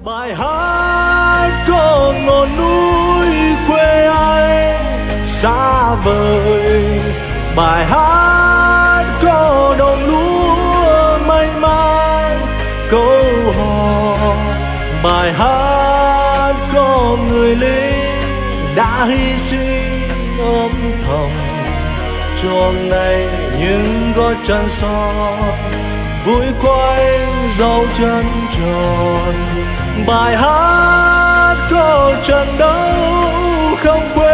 Bài hát có ngọn núi quê anh xa vời, bài hát có đồng lúa mênh mang câu hò, bài hát có người lính đã hy sinh âm thầm cho hôm nay những gót chân son vui quanh dấu chân tròn. Bài hát có trận đấu không quên